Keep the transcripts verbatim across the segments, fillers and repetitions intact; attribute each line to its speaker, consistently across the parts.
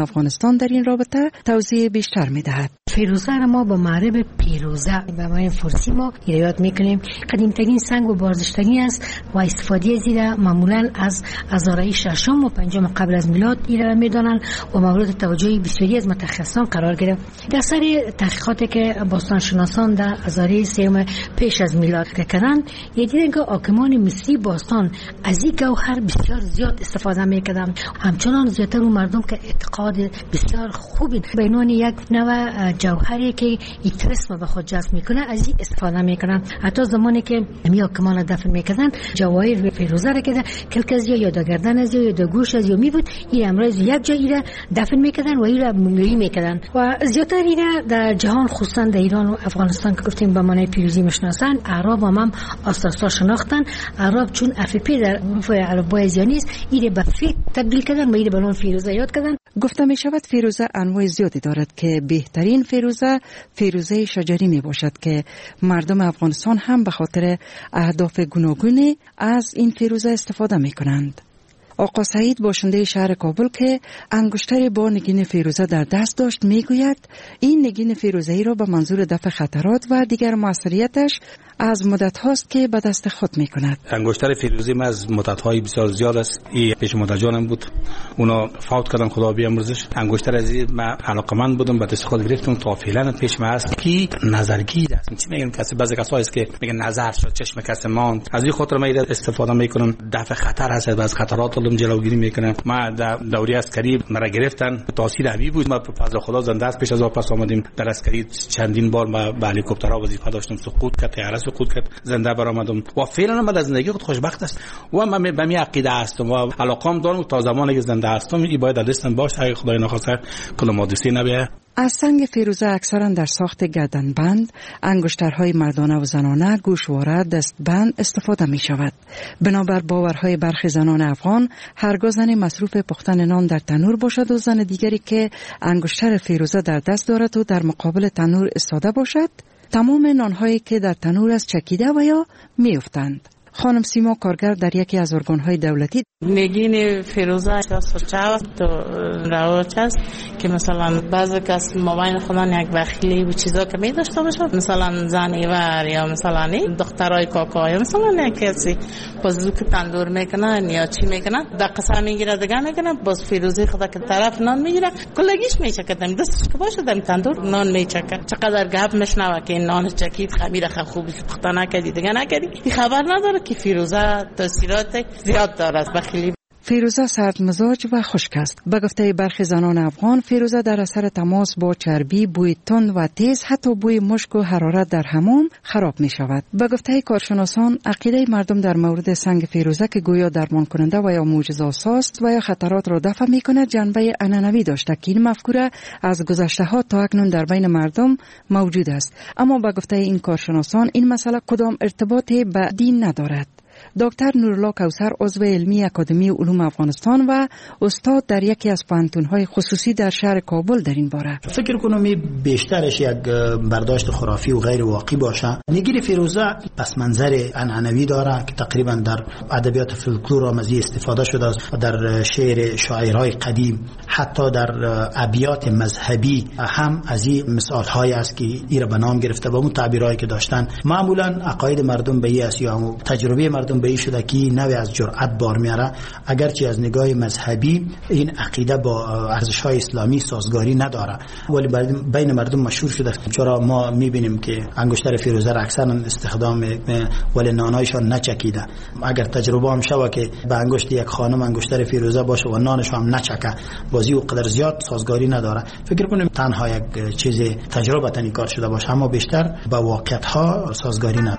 Speaker 1: افغانستان در این رابطه توضیح بیشتر می‌دهد.
Speaker 2: فیروزه را ما با معرب پیروزه به معنی فارسی ما یاد میکنیم. قدیمترین سنگ و بارزشترین است و استفاده از این معمولا از هزاره ششم و پنجم قبل از میلاد این میدانند و مورد توجه بسیاری از متخصصان قرار گرفت. در سر تحقیقاتی که باستانشناسان در هزاره سوم پیش از میلاد کردند، دیدن که حاکمان مصری باستان از این گوهر بسیار زیاد استفاده میکردند. همچنان زیاتر اون مردم که اعتقاد بسیار خوبی به عنوان یک نوع جوهری که ایترسم به خود جذب میکنه از این استفاده میکنن. حتی زمانی که می حاکمان دفن میکردن جواهر فیروزه را که کلکز یا در گردن از یا در گوش از یا می بود، این امروز یک جایی را دفن میکردن و این را مومیایی میکردن و زیاتر این در جهان خصوصا در ایران و افغانستان که گفتیم به معنی پیروزی میشناسن. اعراب هم, هم اساسا شناختن. اعراب چون افپی در حروف عربی ازیانی است، این به فی تبدیل کردن و این به نام فیروزه یاد کردن.
Speaker 1: گفته می شود فیروزه انواع زیادی دارد که بهترین فیروزه فیروزه شجری می باشد که مردم افغانستان هم به خاطر اهداف گوناگونی از این فیروزه استفاده می کنند. آقا سعید باشنده شهر کابل که انگشتری با نگین فیروزه در دست داشت می گوید این نگین فیروزه‌ای را به منظور دفع خطرات و دیگر موثریتش از مدت هاست که به دست خود می کند.
Speaker 3: انگشتر فیروزی من از مدت های بسیار زیاد است. این پیش مادر جانم بود، اونا فوت کردن خدا بیامرزش. انگشتر از این من علاقمند بودم، به دست خود گرفتم تا فعلا پیش من است کی نظرگیر است. چی میگن کسی بعضی کسایی است که میگن نظر شد چشم کسی ماند، از این خاطر من استفاده میکنم. دفع خطر هست، از خطرات علم جلوگیری میکنم. ما در دوره عسکری مرا گرفتن، تاثیر ابی بود. ما به فضل خدا زنده است پیش از واپس آمدیم در عسکری چندین بار ما با هلیکوپترها وظیفه داشتم، سقوط کرد، طیاره سقوط کرد، زنده برآمدم و فعلا من از زندگی خود خوشبخت است و من به می عقیده هستم و علاقم دارم تا زمانی که زنده هستم این باید دستم باشه اگه خدای نخواسته کل مادسی نبیه.
Speaker 1: از سنگ فیروزه اکثرا در ساخت گردنبند، انگشترهای مردانه و زنانه، گوشواره، دستبند استفاده می شود. بنابر باورهای برخی زنان افغان، هرگاه زن مصروف پختن نان در تنور باشد و زن دیگری که انگشتر فیروزه در دست دارد و در مقابل تنور ایستاده باشد، تمام نانهایی که در تنور از چکیده و یا می افتند. خانم سیما کارگر در یکی از ارگان‌های دولتی
Speaker 4: نگین فیروزه سوچه تو رواج است که مثلا بعضی کس مابین خودان یک بخیلی و چیزا که می داشته باشه، مثلا زن ایور یا مثلا دخترای کاکا یا مثلا یک کسی بازو که تندور میکنن یا چی میکنن دقیقه میگیره دیگه میکنن باز فیروزه خدا که طرف نان میگیره کلگیش میچکه دم دستش که باشه دم تندور نان میچکه. چقدر گپ میشنوه که این نان چکید خمیر خب خوبی پخته نکردی دیگه نکردی، این خبر نداره که فیروزه تاثیرات زیاد دارد. بخیلی
Speaker 1: فیروزه سرد مزاج و خشک است. به گفته برخی زنان افغان، فیروزه در اثر تماس با چربی، بوی تند و تیز، حتی بوی مشک و حرارت در حمام خراب می شود. به گفته کارشناسان، عقیده مردم در مورد سنگ فیروزه که گویا درمان کننده و یا معجزه‌آساست و یا خطرات را دفع می کند جنبه عنعنوی داشته که این مفکوره از گذشته ها تا اکنون در بین مردم موجود است. اما به گفته این کارشناسان این مسئله کدام ارتباطی به دین ندارد. دکتر نورالله کوثر عضو علمی اکادمی علوم افغانستان و استاد در یکی از پوهنتون‌های خصوصی در شهر کابل در این باره
Speaker 5: فکر کنم بیشترش یک برداشت خرافی و غیر واقعی باشه. نگین فیروزه پس منظر عنعنوی داره که تقریبا در ادبیات فولکلور هم از استفاده شده است، در شعر شاعرای قدیم، حتی در ابیات مذهبی هم از این مثال‌های است که ایرا به نام گرفته و اون تعبیرایی که داشتن. معمولا عقاید مردم به این است یا تجربه مردم به این شده که نوع از جرأت بار میاره، اگرچه از نگاه مذهبی این عقیده با ارزش‌های اسلامی سازگاری نداره، ولی بین مردم مشهور شده. چرا ما میبینیم که انگشتر فیروزه را اکثرا استخدام ولی نانایشان نچکیده. اگر تجربه هم شوه که به انگشت یک خانم انگشتر فیروزه باشه و نانش هم نچکه، بازی و قدر زیاد سازگاری نداره. فکر کنیم تنها یک چیز تجربه تنی کار شده باشه، اما بیشتر با واقعیت‌ها سازگاری نداره.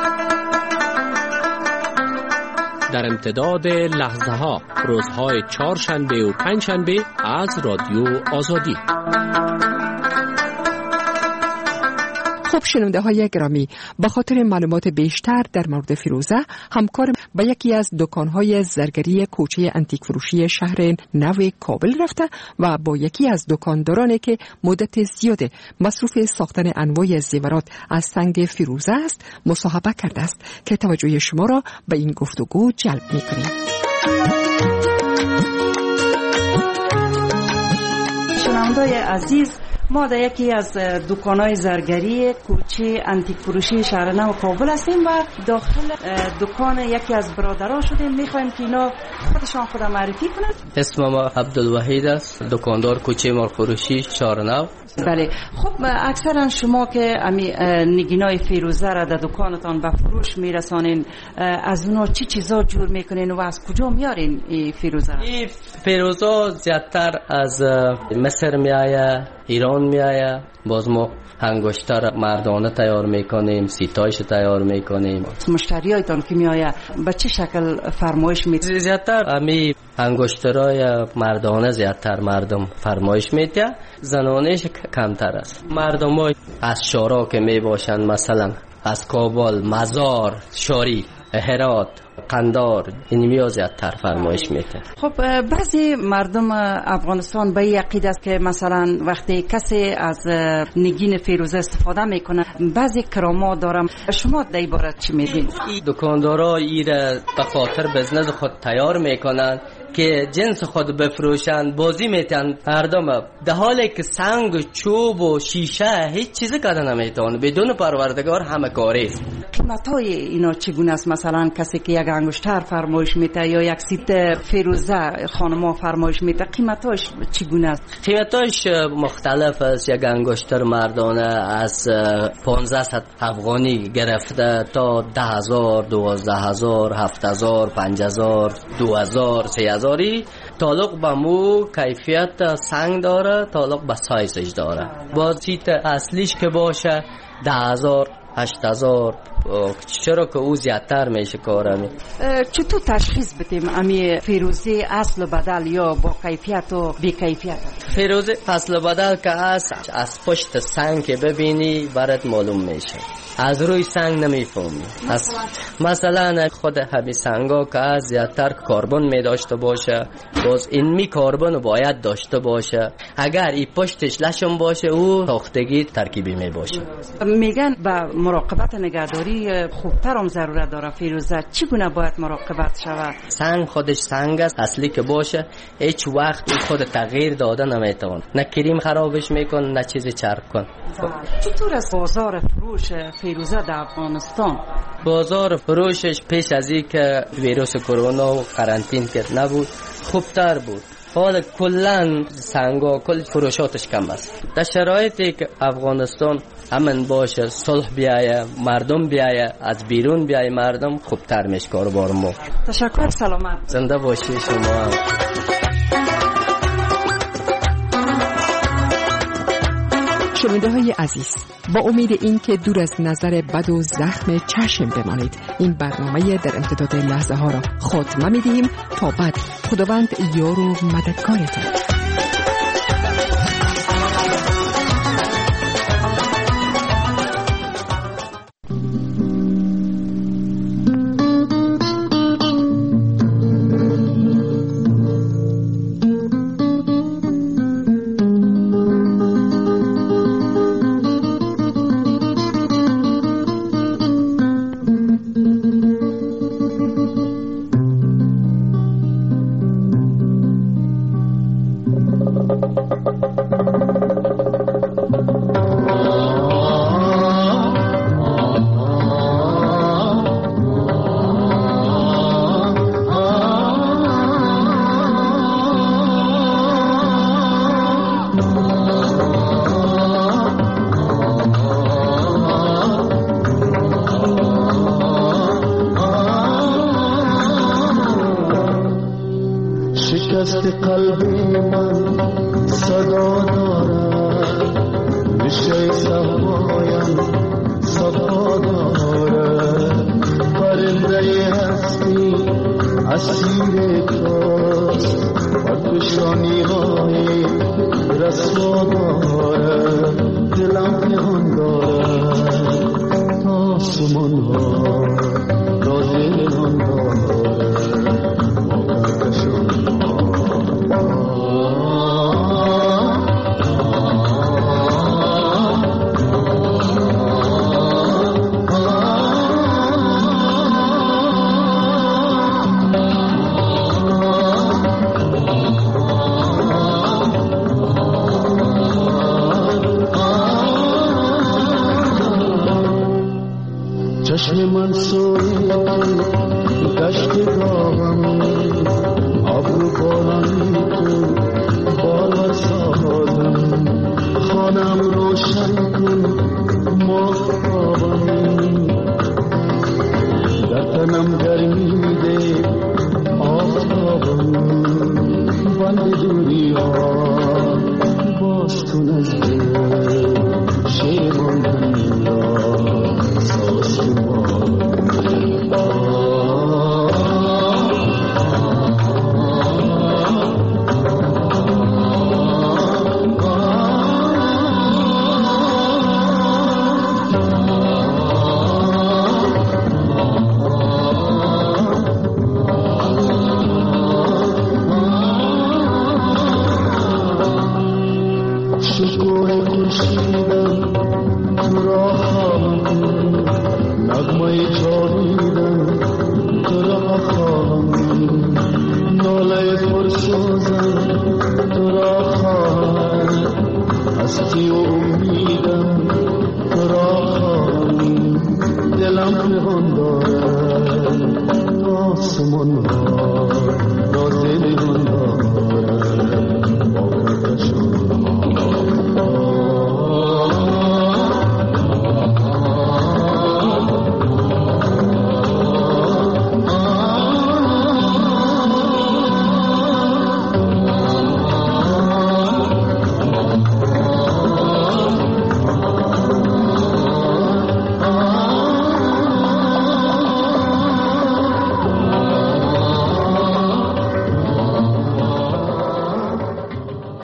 Speaker 6: در امتداد لحظه ها روزهای چهارشنبه و پنجشنبه از رادیو آزادی.
Speaker 7: خب شنونده های گرامی، به خاطر معلومات بیشتر در مورد فیروزه همکار به یکی از دکانهای زرگری کوچه انتیک فروشی شهر نو کابل رفته و با یکی از دکاندارانی که مدت زیاد مصروف ساختن انواع زیورات از سنگ فیروزه است مصاحبه کرده است که توجه شما را به این گفتگو جلب می‌کنیم.
Speaker 1: شنوندای عزیز، ما در یکی از دکان‌های زرگری کوچه انتیک فروشی شهر نو کابل هستیم و داخل دکان یکی از برادرها شدیم. میخوایم که اینا خودشان خود معرفی کنند.
Speaker 8: اسم ما عبدالوحید است، دکاندار کوچه مال فروشی شهر نو.
Speaker 1: بله. خب اکثرا شما که امی نگینای فیروزه را در دکانتان به فروش میرسانین، از اونا چی چیزا جور میکنین و از کجا میارین این فیروزه را؟
Speaker 8: این فیروزه زیادتر از مصر میآیه، ایران میآیه. باز ما انگشتر مردانه تیار میکنیم، سیتایش تیار میکنیم.
Speaker 1: مشتریایتان که میآیه به چه شکل فرمایش میده؟
Speaker 8: زیادتر امی انگشترای مردانه زیادتر مردم فرمایش میده، زنانش کمتر است. مردم های از شارا که می باشند، مثلا از کابل، مزار، شاری، هرات، قندار، اینمی زیادتر فرمایش میده.
Speaker 1: خب بعضی مردم افغانستان به این عقیده است که مثلا وقتی کسی از نگین فیروزه استفاده میکنه بعضی کرامات دارم. شما در این باره چی میگین؟
Speaker 8: دکاندارا ایره به خاطر بزنس خود تیار میکنن که جنس خود بفروشن، بازی میتن مردم، در حالی که سنگ، چوب و شیشه هیچ چیزی کردن نمیتون، بدون پروردگار همه کاری.
Speaker 1: قیمتای اینا چگونه است؟ مثلا کسی که یک انگشتر فرمایش میده یا یک سیت فیروزه خانما فرمایش میده، قیمتاش چگونه است؟
Speaker 8: قیمتاش مختلف است. یک انگشتر مردانه از پانزده افغانی گرفته تا ده هزار، دوازده هزار، هفت هزار، پنج هزار، دو هزار، سه هزاری. تعلق به مو کیفیت سنگ داره، تعلق به سایزش داره. با سیت اصلیش که باشه ده هزار، هشت هزار، چرا که او زیادتر میشه کارمی.
Speaker 1: چطور تشخیص بدیم امی فیروزه اصل بدل یا با کیفیت و بی کیفیت؟
Speaker 8: فیروزه اصل بدل که هست از پشت سنگ که ببینی برات معلوم میشه، از روی سنگ نمیفهمی. مثلا خود همین سنگا که از زیادتر کربن می داشته باشه، باز این می کربن باید داشته باشه. اگر این پشتش لشم باشه او ساختگی ترکیبی می باشه.
Speaker 1: میگن با مراقبت نگهداری خوبتر هم ضرورت داره فیروزه. چگونه باید مراقبت شود؟
Speaker 8: سنگ خودش سنگ است، اصلی که باشه هیچ وقت خود تغییر داده نمیتون، نه کریم خرابش میکن نه چیزی چرب کن.
Speaker 1: چطور است بازار فروش فیروزه در افغانستان؟
Speaker 8: بازار فروشش پیش از این که ویروس کرونا و قرنطین که نبود خوبتر بود. حالا کلن سنگا کل فروشاتش کم است. در شرایطی که افغانستان امن باشه، صلح بیایه، مردم بیایه، از بیرون بیایه مردم، خوبتر میشه کاربار ما.
Speaker 1: تشکر، سلامت.
Speaker 8: زنده باشی شما.
Speaker 7: شنونده های عزیز، با امید این که دور از نظر بد و زخم چشم بمانید، این برنامه در امتداد لحظه ها را خاتمه می دهیم. تا بعد خداوند یار و مددکارتان.
Speaker 9: من سوی دشت گاهم ابرو بارانی تو بالا سادم خانم روشن کن ماهتابم در تنم گرمی میده آفتابم بند دوریا باز کن از دل شیمان را ساز کن تو را